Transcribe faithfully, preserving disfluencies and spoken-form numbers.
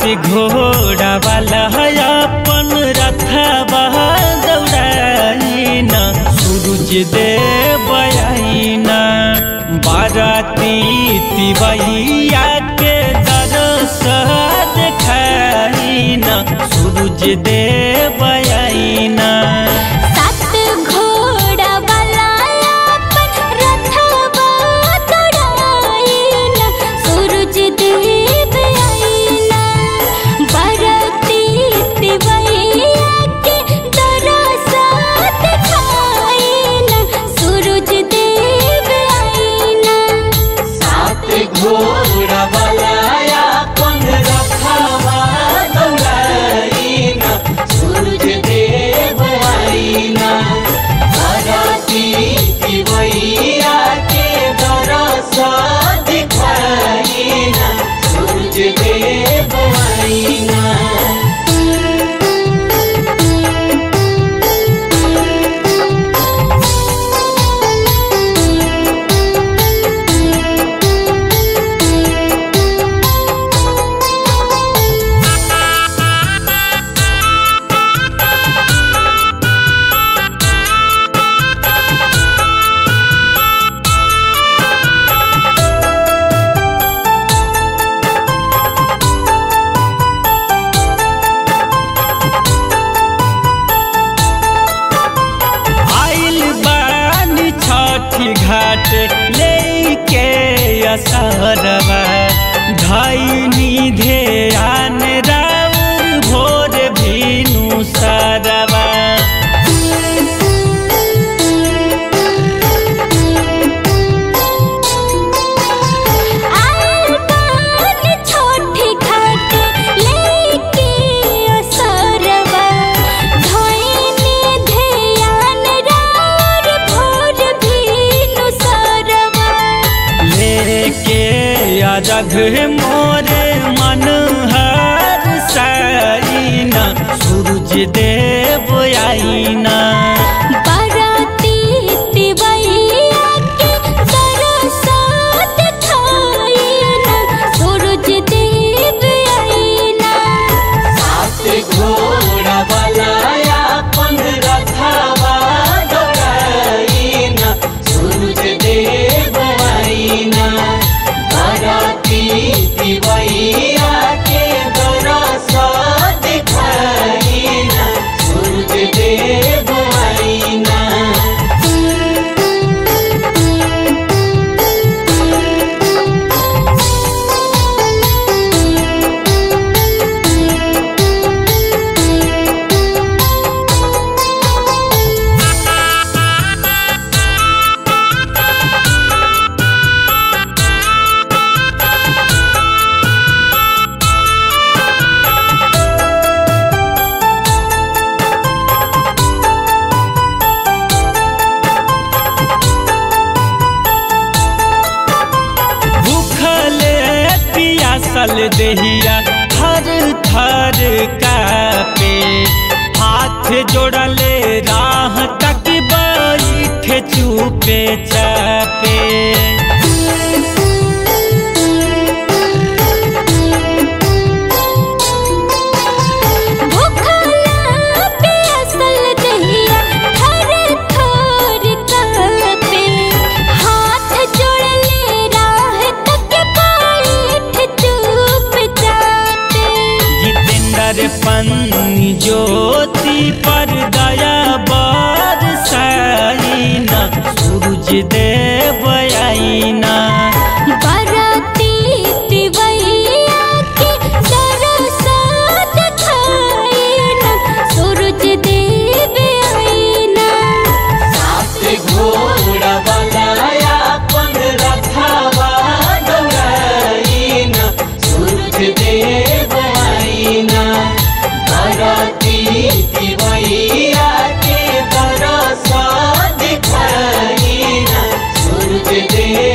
घोड़ा वाला अपन रथवा दौड़ाइना सूरज देव आइना बाराती तिवैया के दरस देखाइना सूरज देव आइना। घाट लेके असरवा धैनी ध्यान राउर भोर भीनु सरवा। जग मोरे मन हर साइना सूरज देव आइना बाराती तिवैया के दरस देखाइना सूरज देव आइना। सात घोड़ा वाला अपन रथवा दौड़ाइना सूरज देव आइना तिवैया के दरस दिखाइना सूरज देव आइना। सल देहिया थर थर कापे हाथ जोड़ले राह तक बैठे चुपे चापे। पन्नी ज्योति पर दया बरसाइना सूरज देव आइना बाराती तिवैया के दरस देखाइना सूरज देव आइना। सात घोड़ा वाला अपन रथवा दौड़ाइना सूरज देव आइना बाराती तिवैया के दरस दिखाइना सूरज देव